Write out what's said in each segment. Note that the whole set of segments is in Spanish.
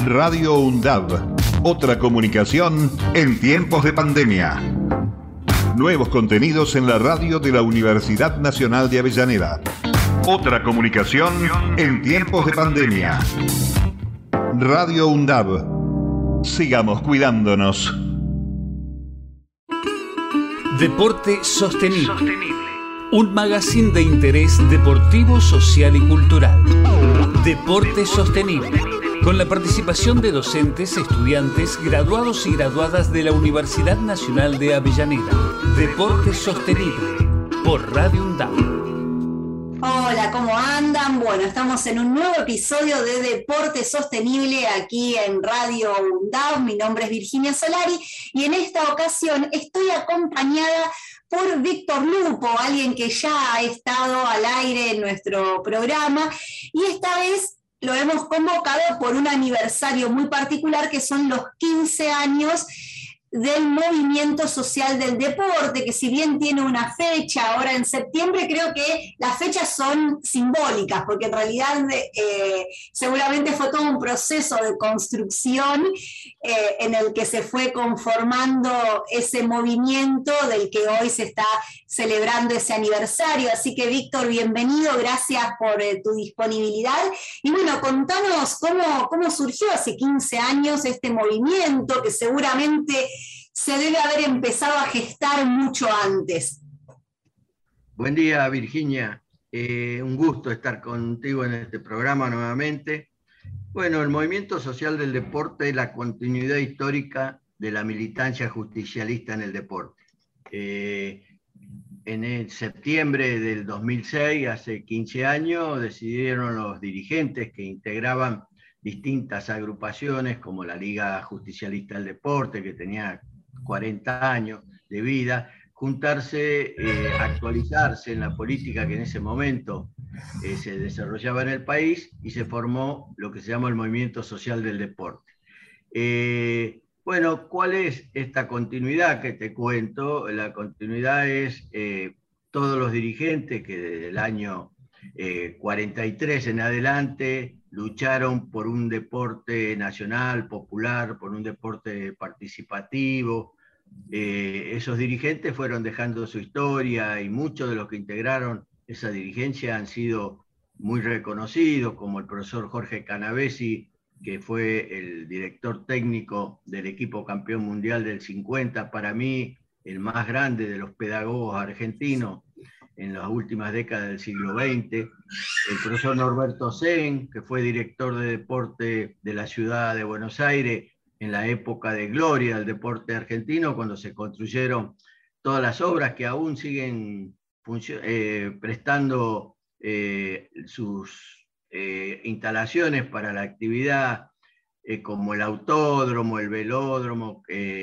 Radio UNDAV, otra comunicación en tiempos de pandemia. Nuevos contenidos en la radio de la Universidad Nacional de Avellaneda. Otra comunicación en tiempos de pandemia. Radio UNDAV. Sigamos cuidándonos. Deporte Sostenible. Un magazine de interés deportivo, social y cultural. Deporte Sostenible. Con la participación de docentes, estudiantes, graduados y graduadas de la Universidad Nacional de Avellaneda. Deporte Sostenible. Por Radio UNDAV. Hola, ¿cómo andan? Bueno, estamos en un nuevo episodio de Deporte Sostenible aquí en Radio UNDAV. Mi nombre es Virginia Solari y en esta ocasión estoy acompañada por Víctor Lupo, alguien que ya ha estado al aire en nuestro programa, y esta vez lo hemos convocado por un aniversario muy particular que son los 15 años del movimiento social del deporte, que si bien tiene una fecha ahora en septiembre, creo que las fechas son simbólicas, porque en realidad seguramente fue todo un proceso de construcción en el que se fue conformando ese movimiento del que hoy se está celebrando ese aniversario. Así que Víctor, bienvenido, gracias por tu disponibilidad. Y bueno, contanos cómo surgió hace 15 años este movimiento, que seguramente se debe haber empezado a gestar mucho antes. Buen día, Virginia. Un gusto estar contigo en este programa nuevamente. Bueno, el movimiento social del deporte es la continuidad histórica de la militancia justicialista en el deporte. En el septiembre del 2006, hace 15 años, decidieron los dirigentes que integraban distintas agrupaciones, como la Liga Justicialista del Deporte, que tenía 40 años de vida, juntarse, actualizarse en la política que en ese momento se desarrollaba en el país, y se formó lo que se llama el Movimiento Social del Deporte. Bueno, ¿cuál es esta continuidad que te cuento? La continuidad es todos los dirigentes que desde el año 43 en adelante lucharon por un deporte nacional, popular, por un deporte participativo. Esos dirigentes fueron dejando su historia, y muchos de los que integraron esa dirigencia han sido muy reconocidos, como el profesor Jorge Canavesi, que fue el director técnico del equipo campeón mundial del 50, para mí el más grande de los pedagogos argentinos en las últimas décadas del siglo XX, el profesor Norberto Sen, que fue director de deporte de la ciudad de Buenos Aires en la época de gloria del deporte argentino, cuando se construyeron todas las obras que aún siguen prestando sus instalaciones para la actividad, como el autódromo, el velódromo,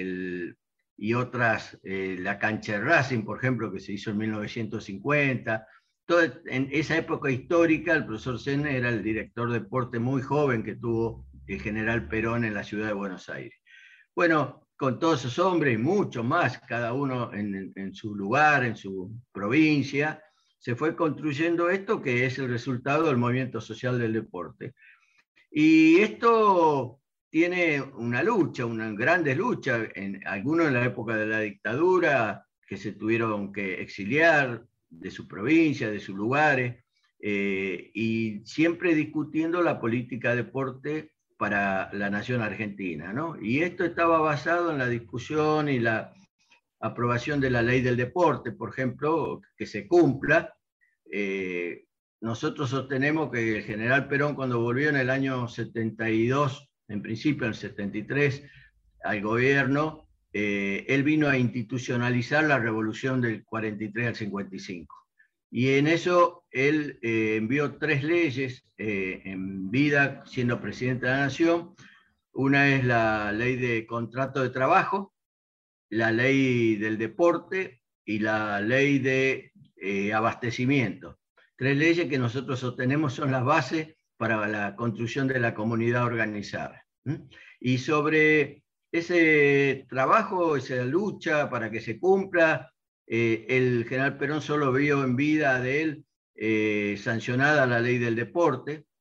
y otras, la cancha de Racing, por ejemplo, que se hizo en 1950. En esa época histórica, el profesor Sen era el director de deporte muy joven que tuvo el general Perón en la ciudad de Buenos Aires. Bueno, con todos esos hombres y muchos más, cada uno en su lugar, en su provincia, se fue construyendo esto que es el resultado del movimiento social del deporte. Y esto tiene una lucha, una grande lucha, algunos en la época de la dictadura, que se tuvieron que exiliar de su provincia, de sus lugares, y siempre discutiendo la política de deporte para la nación argentina, ¿no? Y esto estaba basado en la discusión y la aprobación de la ley del deporte, por ejemplo, que se cumpla. Nosotros sostenemos que el general Perón, cuando volvió en el año 72, en principio en el 73, al gobierno, él vino a institucionalizar la revolución del 43 al 55. Y en eso él envió 3 leyes en vida, siendo presidente de la Nación. Una es la ley de contrato de trabajo, la ley del deporte y la ley de abastecimiento. 3 leyes que nosotros sostenemos son las bases para la construcción de la comunidad organizada. Y sobre ese trabajo, esa lucha para que se cumpla, el general Perón solo vio en vida de él sancionada la ley del deporte,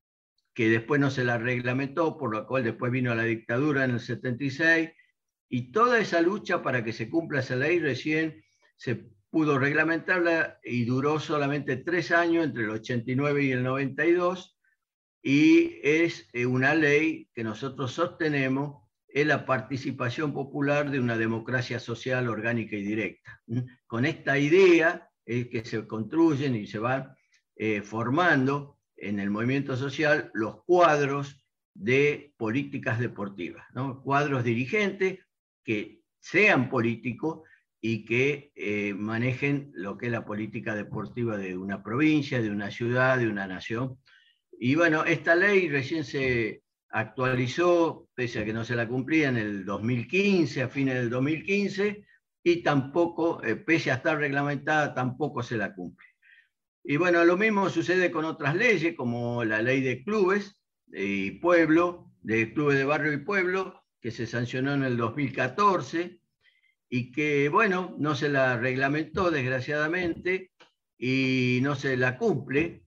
que después no se la reglamentó, por lo cual después vino la dictadura en el 76, y toda esa lucha para que se cumpla esa ley recién se pudo reglamentarla y duró solamente 3 años, entre el 89 y el 92, y es una ley que nosotros sostenemos, es la participación popular de una democracia social orgánica y directa. Con esta idea es que se construyen y se van formando en el movimiento social los cuadros de políticas deportivas, ¿no? Cuadros dirigentes que sean políticos y que manejen lo que es la política deportiva de una provincia, de una ciudad, de una nación. Y bueno, esta ley recién se actualizó, pese a que no se la cumplía, en el 2015, a fines del 2015, y tampoco, pese a estar reglamentada, tampoco se la cumple. Y bueno, lo mismo sucede con otras leyes, como la ley de clubes y pueblo, de clubes de barrio y pueblo, que se sancionó en el 2014, y que, bueno, no se la reglamentó, desgraciadamente, y no se la cumple,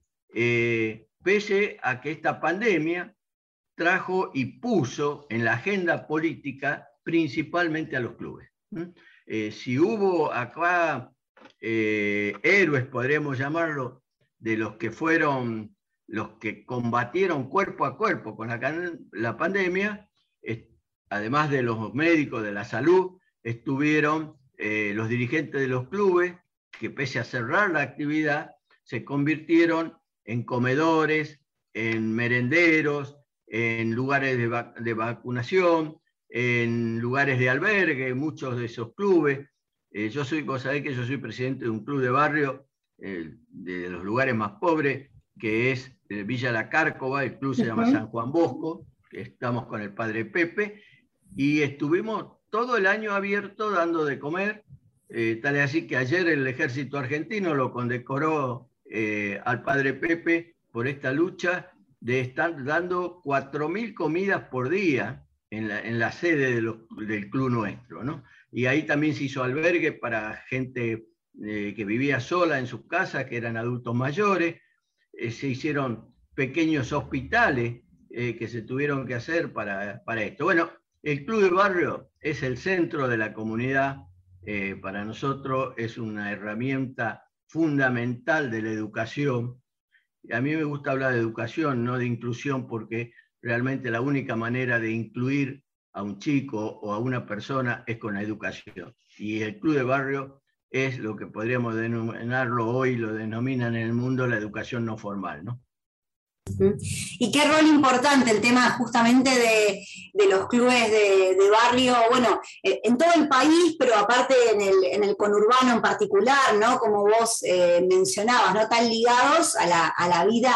pese a que esta pandemia trajo y puso en la agenda política principalmente a los clubes. Si hubo acá héroes, podríamos llamarlo, de los que fueron los que combatieron cuerpo a cuerpo con la pandemia, además de los médicos de la salud, estuvieron los dirigentes de los clubes, que pese a cerrar la actividad, se convirtieron en comedores, en merenderos, en lugares de vacunación, en lugares de albergue, muchos de esos clubes. Vos sabés que yo soy presidente de un club de barrio, de los lugares más pobres, que es Villa La Cárcova. El club se llama San Juan Bosco, estamos con el padre Pepe, y estuvimos todo el año abierto dando de comer, tal es así que ayer el ejército argentino lo condecoró al padre Pepe por esta lucha de estar dando 4.000 comidas por día en la sede del club nuestro, ¿no? Y ahí también se hizo albergue para gente que vivía sola en sus casas, que eran adultos mayores. Se hicieron pequeños hospitales que se tuvieron que hacer para esto. Bueno, el club de barrio es el centro de la comunidad. Para nosotros es una herramienta fundamental de la educación. A mí me gusta hablar de educación, no de inclusión, porque realmente la única manera de incluir a un chico o a una persona es con la educación. Y el club de barrio es lo que podríamos denominarlo hoy, lo denominan en el mundo la educación no formal, ¿no? Y qué rol importante el tema justamente de los clubes de barrio, bueno, en todo el país, pero aparte en el conurbano en particular, ¿no? Como vos mencionabas, ¿no? Tan ligados a la vida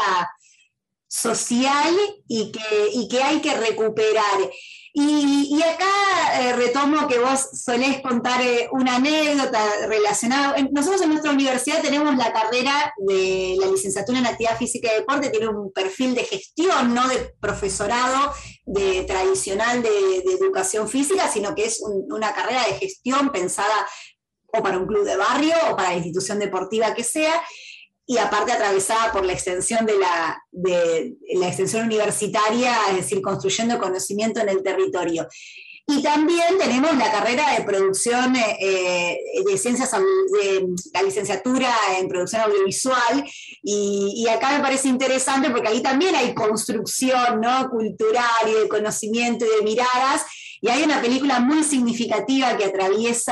social y que hay que recuperar. Y acá retomo que vos solés contar una anécdota relacionada. Nosotros en nuestra universidad tenemos la carrera de la licenciatura en Actividad Física y Deporte, tiene un perfil de gestión, no de profesorado tradicional de educación física, sino que es una carrera de gestión pensada o para un club de barrio o para la institución deportiva que sea, y aparte atravesada por la extensión de la extensión universitaria, es decir, construyendo conocimiento en el territorio. Y también tenemos la carrera de producción de ciencias, la licenciatura en producción audiovisual, y acá me parece interesante porque ahí también hay construcción, ¿no? Cultural y de conocimiento y de miradas, y hay una película muy significativa que atraviesa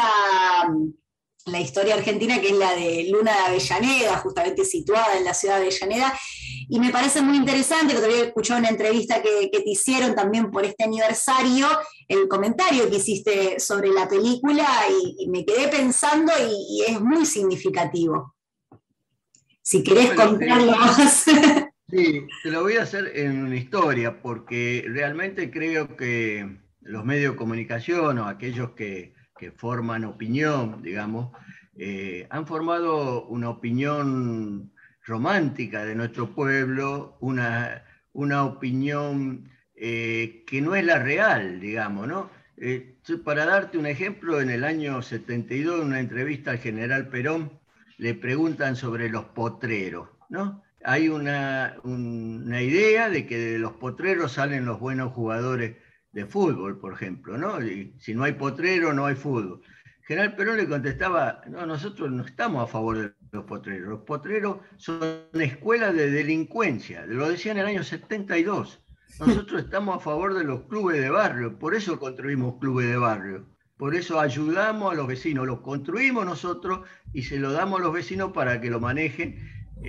la historia argentina, que es la de Luna de Avellaneda, justamente situada en la ciudad de Avellaneda, y me parece muy interesante, que todavía escuché una entrevista que te hicieron también por este aniversario, el comentario que hiciste sobre la película, y me quedé pensando, y es muy significativo. Si querés contarlo más. Sí, te lo voy a hacer en una historia, porque realmente creo que los medios de comunicación, o aquellos que forman opinión, digamos, han formado una opinión romántica de nuestro pueblo, una opinión que no es la real, digamos, ¿no? Para darte un ejemplo, en el año 72, en una entrevista al general Perón, le preguntan sobre los potreros, ¿no? hay una idea de que de los potreros salen los buenos jugadores de fútbol, por ejemplo, ¿no? Y si no hay potrero, no hay fútbol. General Perón le contestaba, no, nosotros no estamos a favor de los potreros son escuelas de delincuencia, lo decía en el año 72. Nosotros estamos a favor de los clubes de barrio, por eso construimos clubes de barrio, por eso ayudamos a los vecinos, los construimos nosotros y se lo damos a los vecinos para que lo manejen,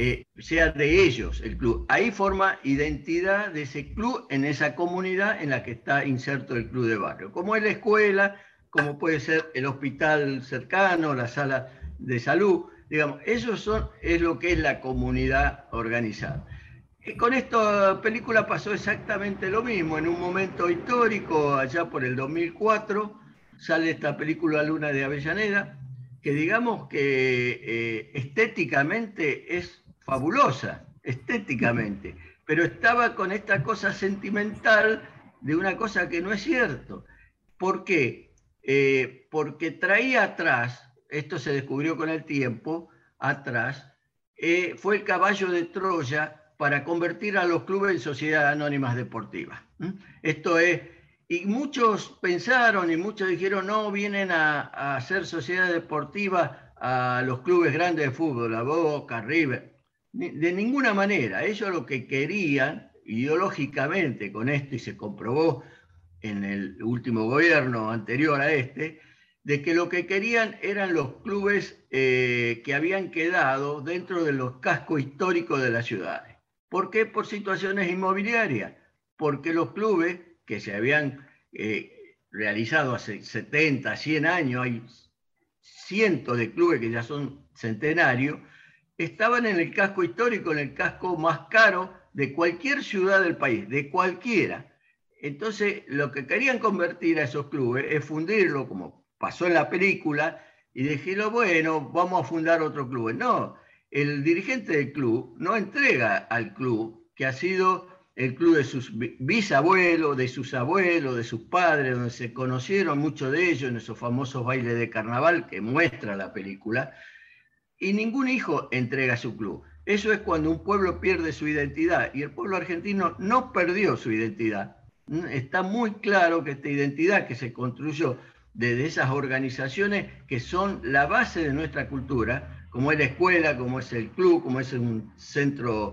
sea de ellos el club. Ahí forma identidad de ese club en esa comunidad en la que está inserto el club de barrio, como es la escuela, como puede ser el hospital cercano, la sala de salud, digamos, eso es lo que es la comunidad organizada. Y con esta película pasó exactamente lo mismo. En un momento histórico, allá por el 2004, sale esta película Luna de Avellaneda, que digamos que estéticamente es fabulosa, estéticamente, pero estaba con esta cosa sentimental de una cosa que no es cierto. ¿Por qué? Porque traía atrás, esto se descubrió con el tiempo, atrás, fue el caballo de Troya para convertir a los clubes en sociedades anónimas deportivas. Esto es, y muchos pensaron y muchos dijeron, no, vienen a hacer sociedades deportivas a los clubes grandes de fútbol, a Boca, River. De ninguna manera, ellos lo que querían, ideológicamente con esto, y se comprobó en el último gobierno anterior a este, de que lo que querían eran los clubes que habían quedado dentro de los cascos históricos de las ciudades. ¿Por qué? Por situaciones inmobiliarias, porque los clubes que se habían realizado hace 70, 100 años, hay cientos de clubes que ya son centenarios, estaban en el casco histórico, en el casco más caro de cualquier ciudad del país, de cualquiera. Entonces, lo que querían convertir a esos clubes es fundirlo, como pasó en la película, y decirlo, bueno, vamos a fundar otro club. No, el dirigente del club no entrega al club, que ha sido el club de sus bisabuelos, de sus abuelos, de sus padres, donde se conocieron muchos de ellos en esos famosos bailes de carnaval que muestra la película, y ningún hijo entrega su club. Eso es cuando un pueblo pierde su identidad, y el pueblo argentino no perdió su identidad. Está muy claro que esta identidad que se construyó desde esas organizaciones que son la base de nuestra cultura, como es la escuela, como es el club, como es un centro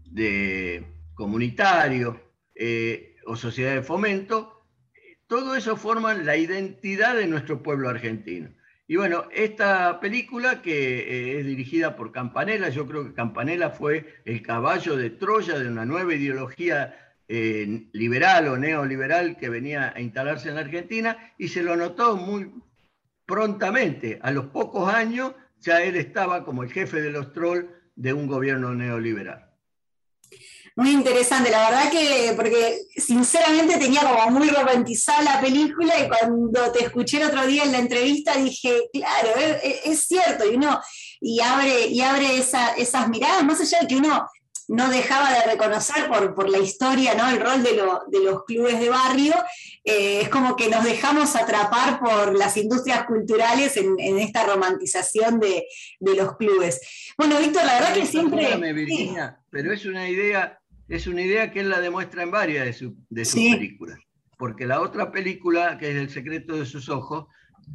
comunitario o sociedad de fomento, todo eso forman la identidad de nuestro pueblo argentino. Y bueno, esta película que es dirigida por Campanella, yo creo que Campanella fue el caballo de Troya de una nueva ideología liberal o neoliberal que venía a instalarse en la Argentina, y se lo notó muy prontamente. A los pocos años ya él estaba como el jefe de los trolls de un gobierno neoliberal. Muy interesante, la verdad que, porque sinceramente tenía como muy romantizada la película, y cuando te escuché el otro día en la entrevista dije, claro, es cierto, y abre esas miradas, más allá de que uno no dejaba de reconocer por la historia, ¿no?, el rol de los clubes de barrio, es como que nos dejamos atrapar por las industrias culturales en esta romantización de los clubes. Bueno, Víctor, la verdad que siempre... Perdóname, Virginia, pero es una idea que él la demuestra en varias de sus películas. Porque la otra película, que es El secreto de sus ojos,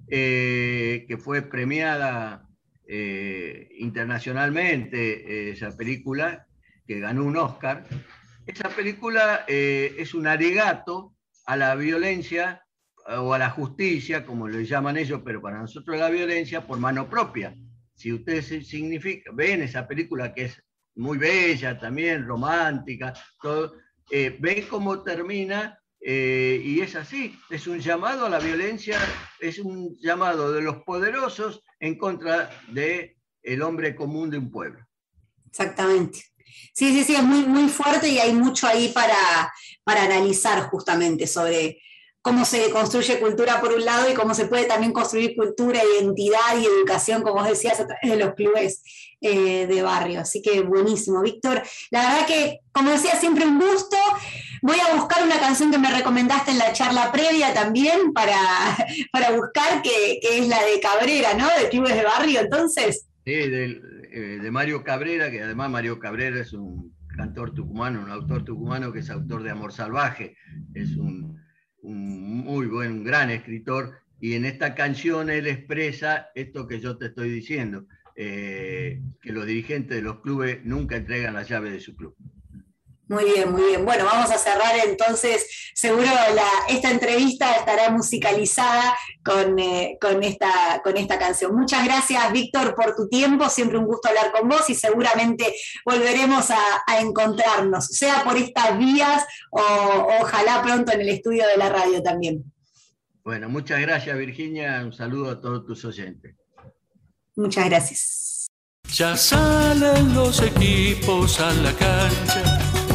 que fue premiada internacionalmente, esa película, que ganó un Oscar, esa película es un alegato a la violencia o a la justicia, como le llaman ellos, pero para nosotros la violencia por mano propia. Si ustedes ven esa película, que es muy bella también, romántica, todo, ven cómo termina, y es así, es un llamado a la violencia, es un llamado de los poderosos en contra del hombre común de un pueblo. Exactamente. Sí, es muy, muy fuerte, y hay mucho ahí para analizar justamente sobre cómo se construye cultura por un lado y cómo se puede también construir cultura, identidad y educación, como vos decías, a través de los clubes de barrio. Así que buenísimo, Víctor. La verdad que, como decía, siempre un gusto. Voy a buscar una canción que me recomendaste en la charla previa también para buscar, que es la de Cabrera, ¿no? De Clubes de Barrio, entonces. Sí, de Mario Cabrera, que además Mario Cabrera es un cantor tucumano, un autor tucumano que es autor de Amor Salvaje, es un gran escritor, y en esta canción él expresa esto que yo te estoy diciendo, que los dirigentes de los clubes nunca entregan la llave de su club. Muy bien, muy bien. Bueno, vamos a cerrar entonces. Seguro esta entrevista estará musicalizada con esta canción. Muchas gracias, Víctor, por tu tiempo. Siempre un gusto hablar con vos y seguramente volveremos a encontrarnos, sea por estas vías o ojalá pronto en el estudio de la radio también. Bueno, muchas gracias, Virginia. Un saludo a todos tus oyentes. Muchas gracias. Ya salen los equipos a la cancha,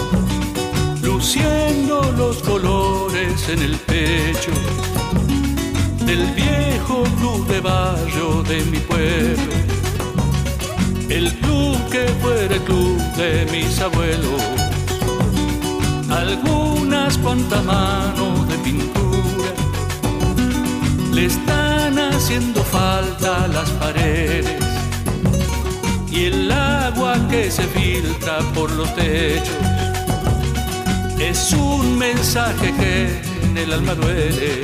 luciendo los colores en el pecho del viejo club de barrio de mi pueblo, el club que fuera el club de mis abuelos. Algunas cuantas manos de pintura le están haciendo falta a las paredes, y el agua que se filtra por los techos es un mensaje que en el alma duele.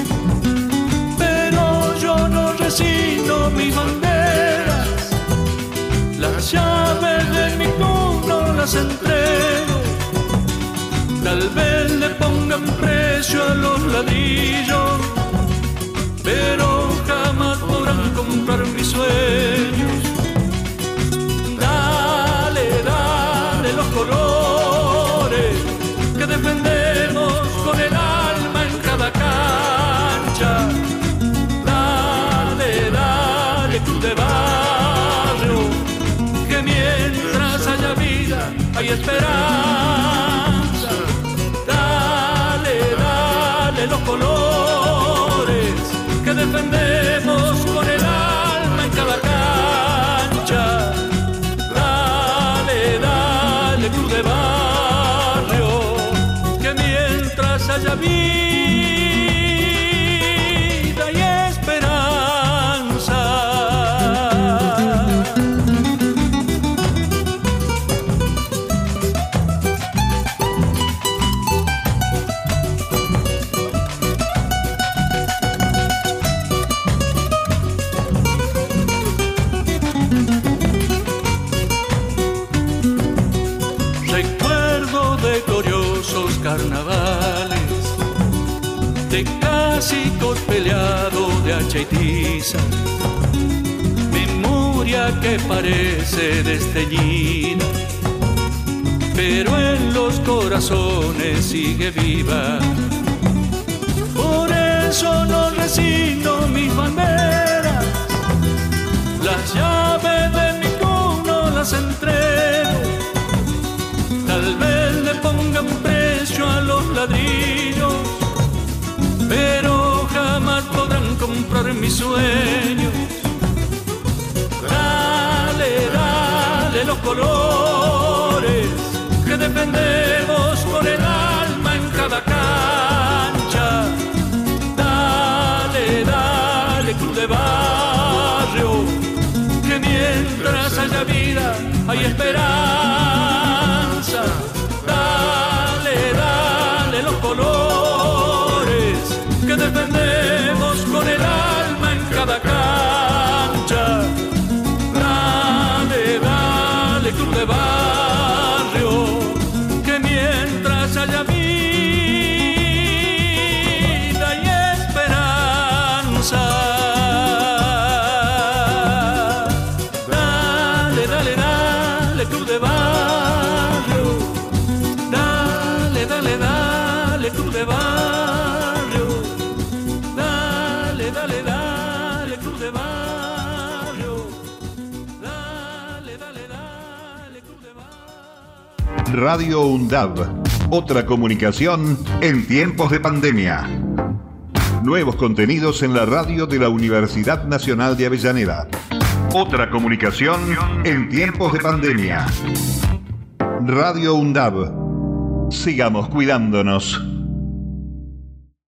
Pero yo no resigno mis banderas, las llaves de mi club no las entrego. Tal vez le pongan precio a los ladrillos, pero jamás podrán comprar mis sueños. Dale, dale los colores que defendemos con el alma en cada cancha. Dale, dale, club de barrio, que mientras haya vida hay esperanza. Dale, dale los colores que defendemos con el alma en cada cancha. Dale, dale, club de barrio, que mientras haya vida y esperanza. Recuerdo de gloriosos carnavales, de clásicos peleados de hacha y tiza, memoria que parece desteñida, pero en los corazones sigue viva. Por eso no resigno mis banderas, las llaves de mi club no las entrego. Tal vez le pongan precio a los ladrillos, pero jamás podrán comprar mis sueños. Dale, dale los colores que defendemos con el alma en cada cancha. Dale, dale, club de barrio, que mientras haya vida hay esperanza. Dale, dale los colores que defendemos con el alma en cada cancha. Dale, dale, club de barrio, que mientras haya vida y esperanza. Dale, dale, dale, club de barrio. Dale, dale, dale, club de barrio. Dale, dale, dale, club de barrio. Dale, dale, dale, club de barrio. Radio UNDAV, otra comunicación en tiempos de pandemia. Nuevos contenidos en la radio de la Universidad Nacional de Avellaneda. Otra comunicación en tiempos de pandemia. Radio UNDAV. Sigamos cuidándonos.